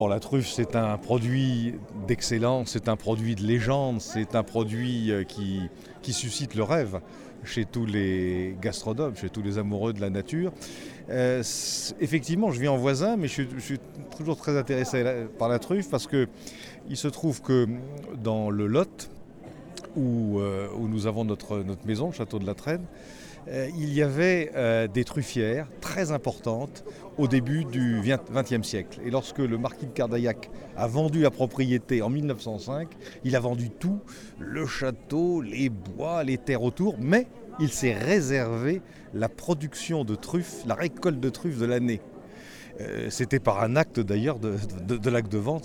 Bon, la truffe, c'est un produit d'excellence, c'est un produit de légende, c'est un produit qui suscite le rêve chez tous les gastronomes, chez tous les amoureux de la nature. Effectivement, je vis en voisin, mais je suis toujours très intéressé par la truffe parce que il se trouve que dans le Lot, où nous avons notre maison, le château de la Traîne, il y avait des truffières très importantes au début du XXe siècle. Et lorsque le marquis de Cardaillac a vendu la propriété en 1905, il a vendu tout, le château, les bois, les terres autour, mais il s'est réservé la production de truffes, la récolte de truffes de l'année. C'était par un acte d'ailleurs de l'acte de vente.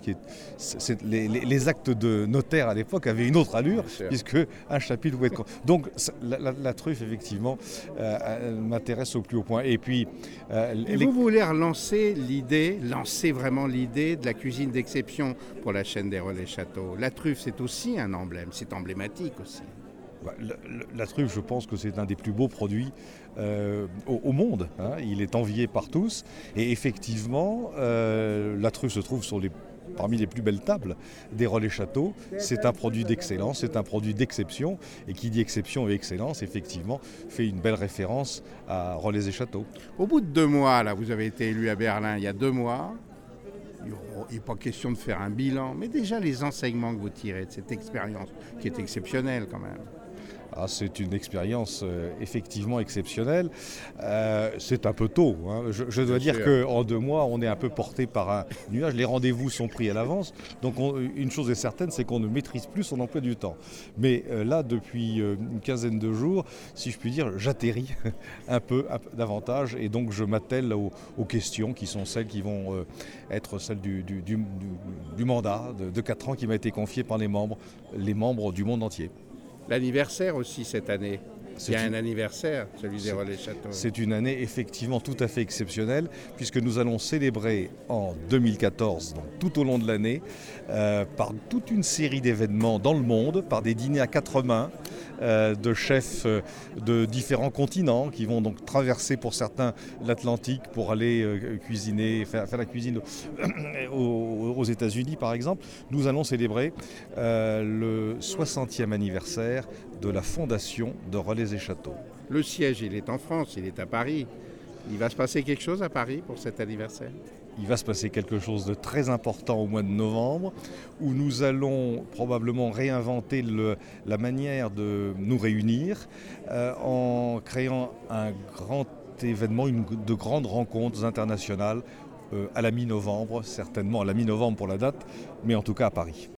Les actes de notaire à l'époque avaient une autre allure, puisque un chapitre pouvait être... Donc la truffe, effectivement, elle m'intéresse au plus haut point. Et puis... Et vous voulez lancer vraiment l'idée de la cuisine d'exception pour la chaîne des Relais Châteaux. La truffe, c'est aussi un emblème, c'est emblématique aussi. La truffe, je pense que c'est un des plus beaux produits au monde, hein. Il est envié par tous. Et effectivement, la truffe se trouve parmi les plus belles tables des Relais Châteaux. C'est un produit d'excellence, c'est un produit d'exception. Et qui dit exception et excellence, effectivement, fait une belle référence à Relais et Châteaux. Au bout de 2 mois, là, vous avez été élu à Berlin il y a 2 mois. Il n'est pas question de faire un bilan, mais déjà les enseignements que vous tirez de cette expérience, qui est exceptionnelle quand même. Ah, c'est une expérience effectivement exceptionnelle. C'est un peu tôt, hein. Je dois dire qu'en 2 mois, on est un peu porté par un nuage. Les rendez-vous sont pris à l'avance. Donc une chose est certaine, c'est qu'on ne maîtrise plus son emploi du temps. Mais là, depuis une quinzaine de jours, si je puis dire, j'atterris un peu davantage. Et donc je m'attelle aux questions qui sont celles qui vont être celles du mandat de 4 ans qui m'a été confié par les membres du monde entier. L'anniversaire aussi cette année. Il y a un anniversaire, celui des Relais Châteaux. C'est une année effectivement tout à fait exceptionnelle, puisque nous allons célébrer en 2014, donc tout au long de l'année, par toute une série d'événements dans le monde, par des dîners à 4 mains de chefs de différents continents qui vont donc traverser pour certains l'Atlantique pour aller cuisiner, faire la cuisine aux États-Unis par exemple. Nous allons célébrer le 60e anniversaire de la fondation de Relais et Châteaux. Le siège, il est en France, il est à Paris. Il va se passer quelque chose à Paris pour cet anniversaire ? Il va se passer quelque chose de très important au mois de novembre, où nous allons probablement réinventer la manière de nous réunir en créant un grand événement, de grandes rencontres internationales à la mi-novembre, certainement à la mi-novembre pour la date, mais en tout cas à Paris.